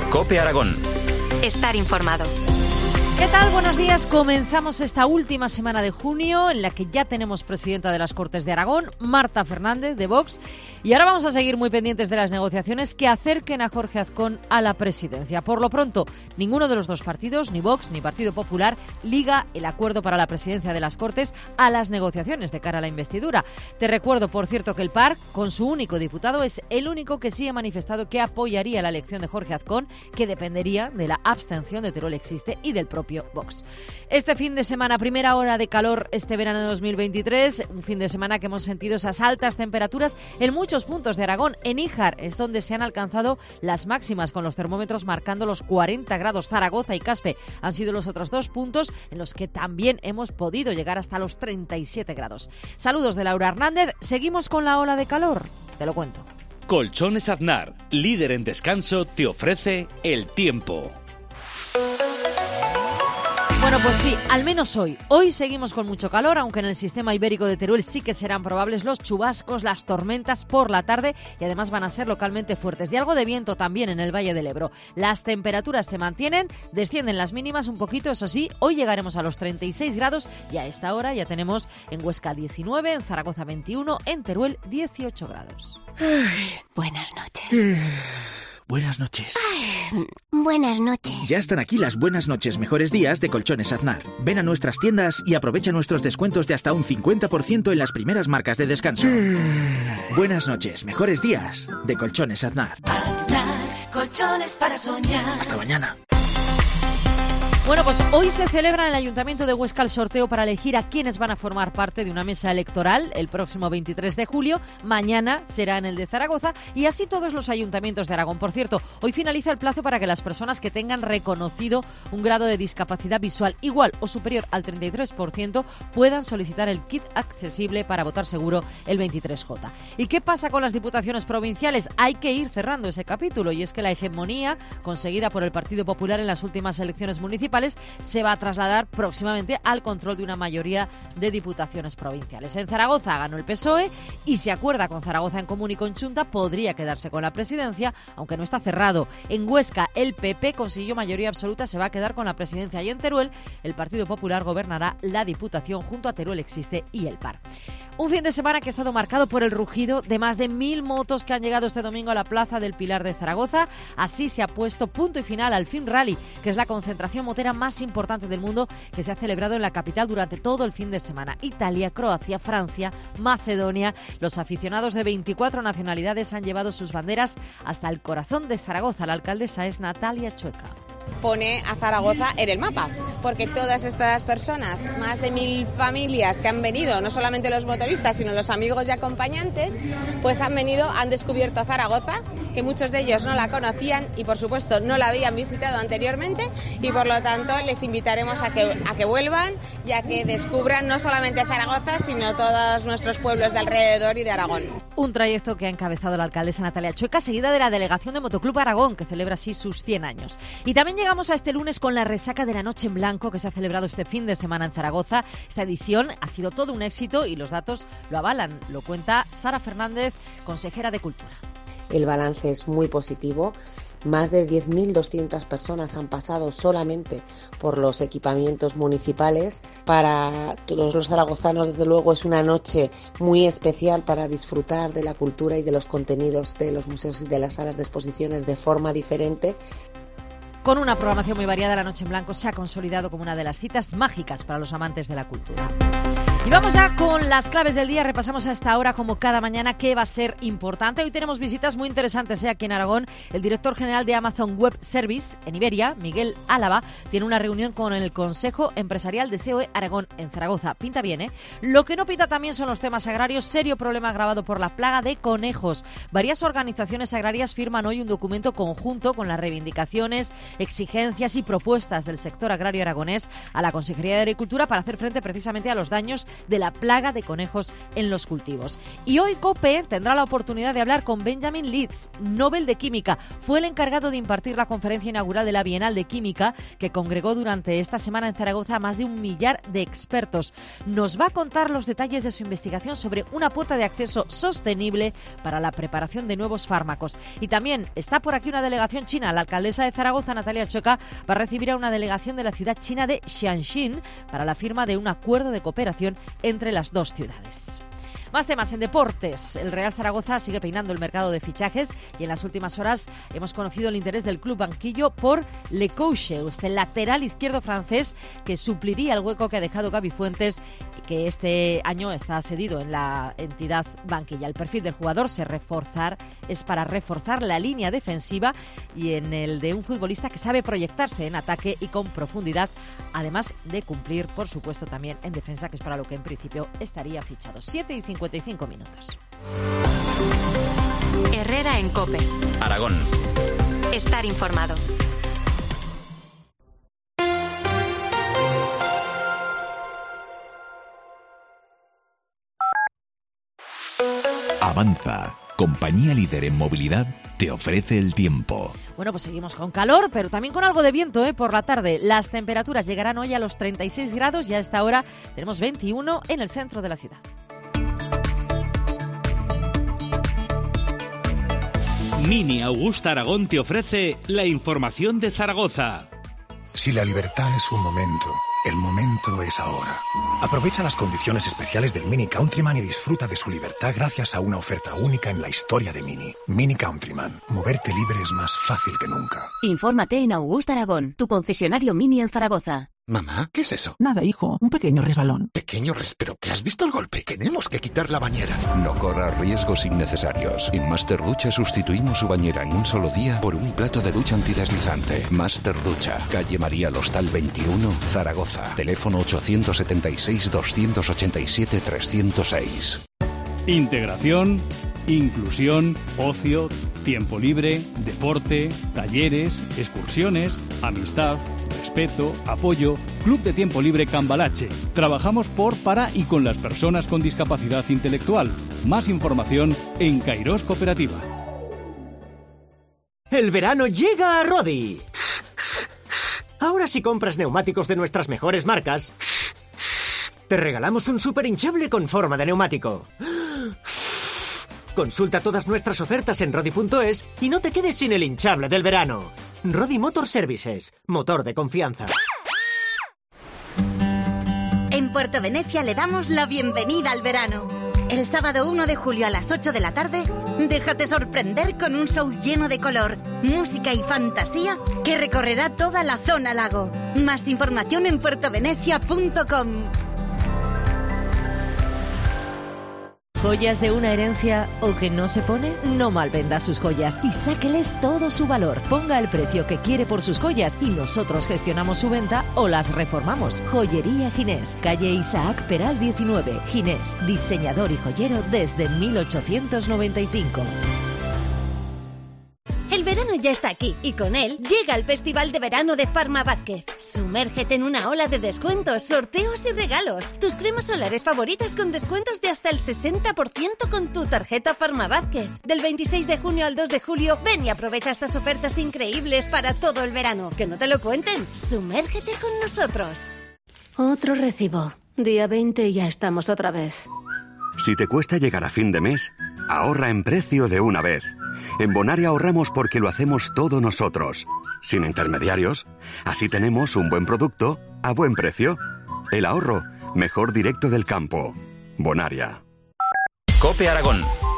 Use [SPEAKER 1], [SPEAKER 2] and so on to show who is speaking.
[SPEAKER 1] COPE Aragón.
[SPEAKER 2] Estar informado.
[SPEAKER 3] ¿Qué tal? Buenos días. Comenzamos esta última semana de junio en la que ya tenemos presidenta de las Cortes de Aragón, Marta Fernández, de Vox. Y ahora vamos a seguir muy pendientes de las negociaciones que acerquen a Jorge Azcón a la presidencia. Por lo pronto, ninguno de los dos partidos, ni Vox ni Partido Popular, liga el acuerdo para la presidencia de las Cortes a las negociaciones de cara a la investidura. Te recuerdo, por cierto, que el PAR, con su único diputado, es el único que sí ha manifestado que apoyaría la elección de Jorge Azcón, que dependería de la abstención de Teruel Existe y del propio Vox. Este fin de semana, primera hora de calor este verano de 2023, un fin de semana que hemos sentido esas altas temperaturas en muchos puntos de Aragón. En Níjar es donde se han alcanzado las máximas, con los termómetros marcando los 40 grados. Zaragoza y Caspe han sido los otros dos puntos en los que también hemos podido llegar hasta los 37 grados. Saludos de Laura Hernández. Seguimos con la ola de calor. Te lo cuento.
[SPEAKER 4] Colchones Aznar, líder en descanso, te ofrece el tiempo.
[SPEAKER 3] Bueno, pues sí, al menos hoy. Hoy seguimos con mucho calor, aunque en el sistema ibérico de Teruel sí que serán probables los chubascos, las tormentas por la tarde y además van a ser localmente fuertes. Y algo de viento también en el Valle del Ebro. Las temperaturas se mantienen, descienden las mínimas un poquito, eso sí, hoy llegaremos a los 36 grados y a esta hora ya tenemos en Huesca 19, en Zaragoza 21, en Teruel 18 grados.
[SPEAKER 2] Buenas noches.
[SPEAKER 5] Buenas noches.
[SPEAKER 2] Ay, buenas noches.
[SPEAKER 5] Ya están aquí las buenas noches, mejores días de Colchones Aznar. Ven a nuestras tiendas y aprovecha nuestros descuentos de hasta un 50% en las primeras marcas de descanso. Buenas noches, mejores días de Colchones Aznar.
[SPEAKER 6] Aznar, colchones para soñar.
[SPEAKER 5] Hasta mañana.
[SPEAKER 3] Bueno, pues hoy se celebra en el Ayuntamiento de Huesca el sorteo para elegir a quienes van a formar parte de una mesa electoral el próximo 23 de julio. Mañana será en el de Zaragoza y así todos los ayuntamientos de Aragón. Por cierto, hoy finaliza el plazo para que las personas que tengan reconocido un grado de discapacidad visual igual o superior al 33% puedan solicitar el kit accesible para votar seguro el 23J. ¿Y qué pasa con las diputaciones provinciales? Hay que ir cerrando ese capítulo y es que la hegemonía conseguida por el Partido Popular en las últimas elecciones municipales se va a trasladar próximamente al control de una mayoría de diputaciones provinciales. En Zaragoza ganó el PSOE y se acuerda con Zaragoza en Común y con Chunta, podría quedarse con la presidencia, aunque no está cerrado. En Huesca el PP consiguió mayoría absoluta, se va a quedar con la presidencia y en Teruel el Partido Popular gobernará la Diputación junto a Teruel Existe y el PAR. Un fin de semana que ha estado marcado por el rugido de más de 1000 motos que han llegado este domingo a la Plaza del Pilar de Zaragoza. Así se ha puesto punto y final al Film Rally, que es la concentración motera más importante del mundo que se ha celebrado en la capital durante todo el fin de semana. Italia, Croacia, Francia, Macedonia. Los aficionados de 24 nacionalidades han llevado sus banderas hasta el corazón de Zaragoza. La alcaldesa es Natalia Chueca.
[SPEAKER 7] Pone a Zaragoza en el mapa, porque todas estas personas, más de 1000 familias que han venido, no solamente los motoristas, sino los amigos y acompañantes, pues han venido, han descubierto Zaragoza, que muchos de ellos no la conocían y por supuesto no la habían visitado anteriormente y por lo tanto les invitaremos a que vuelvan y a que descubran no solamente Zaragoza, sino todos nuestros pueblos de alrededor y de Aragón.
[SPEAKER 3] Un trayecto que ha encabezado la alcaldesa Natalia Chueca, seguida de la delegación de Motoclub Aragón, que celebra así sus 100 años. Y también llegamos a este lunes con la resaca de la Noche en Blanco que se ha celebrado este fin de semana en Zaragoza. Esta edición ha sido todo un éxito y los datos lo avalan. Lo cuenta Sara Fernández, consejera de Cultura.
[SPEAKER 8] El balance es muy positivo. Más de 10.200 personas han pasado solamente por los equipamientos municipales. Para todos los zaragozanos, desde luego, es una noche muy especial para disfrutar de la cultura y de los contenidos de los museos y de las salas de exposiciones de forma diferente.
[SPEAKER 3] Con una programación muy variada, la Noche en Blanco se ha consolidado como una de las citas mágicas para los amantes de la cultura. Y vamos ya con las claves del día. Repasamos a esta hora, como cada mañana, qué va a ser importante. Hoy tenemos visitas muy interesantes aquí en Aragón. El director general de Amazon Web Service en Iberia, Miguel Álava, tiene una reunión con el Consejo Empresarial de COE Aragón en Zaragoza. Pinta bien, ¿eh? Lo que no pinta también son los temas agrarios. Serio problema agravado por la plaga de conejos. Varias organizaciones agrarias firman hoy un documento conjunto con las reivindicaciones exigencias y propuestas del sector agrario aragonés a la Consejería de Agricultura para hacer frente precisamente a los daños de la plaga de conejos en los cultivos. Y hoy COPE tendrá la oportunidad de hablar con Benjamin Leeds, Nobel de Química. Fue el encargado de impartir la conferencia inaugural de la Bienal de Química, que congregó durante esta semana en Zaragoza a más de 1 millar de expertos. Nos va a contar los detalles de su investigación sobre una puerta de acceso sostenible para la preparación de nuevos fármacos. Y también está por aquí una delegación china. La alcaldesa de Zaragoza, Natalia Choca, va a recibir a una delegación de la ciudad china de Xianxin para la firma de un acuerdo de cooperación entre las dos ciudades. Más temas en deportes. El Real Zaragoza sigue peinando el mercado de fichajes y en las últimas horas hemos conocido el interés del club banquillo por Le Couche, este lateral izquierdo francés que supliría el hueco que ha dejado Gaby Fuentes, que este año está cedido en la entidad banquilla. El perfil del jugador es para reforzar la línea defensiva y en el de un futbolista que sabe proyectarse en ataque y con profundidad, además de cumplir, por supuesto, también en defensa, que es para lo que en principio estaría fichado. 7:55 minutos.
[SPEAKER 2] Herrera en COPE.
[SPEAKER 4] Aragón.
[SPEAKER 2] Estar informado.
[SPEAKER 1] Avanza, compañía líder en movilidad, te ofrece el tiempo.
[SPEAKER 3] Bueno, pues seguimos con calor, pero también con algo de viento, por la tarde. Las temperaturas llegarán hoy a los 36 grados y a esta hora tenemos 21 en el centro de la ciudad.
[SPEAKER 4] Mini Augusta Aragón te ofrece la información de Zaragoza.
[SPEAKER 9] Si la libertad es un momento, el momento es ahora. Aprovecha las condiciones especiales del Mini Countryman y disfruta de su libertad gracias a una oferta única en la historia de Mini. Mini Countryman. Moverte libre es más fácil que nunca.
[SPEAKER 10] Infórmate en Augusta Aragón, tu concesionario Mini en Zaragoza.
[SPEAKER 11] Mamá, ¿qué es eso?
[SPEAKER 12] Nada, hijo, un pequeño resbalón.
[SPEAKER 11] ¿Pero te has visto el golpe? Tenemos que quitar la bañera.
[SPEAKER 13] No corras riesgos innecesarios. En Master Ducha sustituimos su bañera en un solo día por un plato de ducha antideslizante. Master Ducha, calle María Lostal 21, Zaragoza. Teléfono 876-287-306.
[SPEAKER 14] Integración, inclusión, ocio, tiempo libre, deporte, talleres, excursiones, amistad, respeto, apoyo. Club de Tiempo Libre Cambalache. Trabajamos por, para y con las personas con discapacidad intelectual. Más información en Cairós Cooperativa.
[SPEAKER 15] El verano llega a Rodi. Ahora si compras neumáticos de nuestras mejores marcas, te regalamos un súper hinchable con forma de neumático. Consulta todas nuestras ofertas en rodi.es y no te quedes sin el hinchable del verano. Rodi Motor Services, motor de confianza.
[SPEAKER 16] En Puerto Venecia le damos la bienvenida al verano. El sábado 1 de julio a las 8 de la tarde, déjate sorprender con un show lleno de color, música y fantasía que recorrerá toda la zona lago. Más información en puertovenecia.com.
[SPEAKER 3] ¿Joyas de una herencia o que no se pone? No malvenda sus joyas y sáqueles todo su valor. Ponga el precio que quiere por sus joyas y nosotros gestionamos su venta o las reformamos. Joyería Ginés, calle Isaac Peral 19. Ginés, diseñador y joyero desde 1895.
[SPEAKER 16] El verano ya está aquí y con él llega el Festival de Verano de Farma Vázquez. Sumérgete en una ola de descuentos, sorteos y regalos. Tus cremas solares favoritas con descuentos de hasta el 60% con tu tarjeta Farma Vázquez. Del 26 de junio al 2 de julio, ven y aprovecha estas ofertas increíbles para todo el verano. Que no te lo cuenten. Sumérgete con nosotros.
[SPEAKER 17] Otro recibo. Día 20 y ya estamos otra vez.
[SPEAKER 18] Si te cuesta llegar a fin de mes, ahorra en precio de una vez. En Bonaria ahorramos porque lo hacemos todo nosotros, sin intermediarios. Así tenemos un buen producto a buen precio. El ahorro, mejor directo del campo. Bonaria.
[SPEAKER 19] COPE Aragón.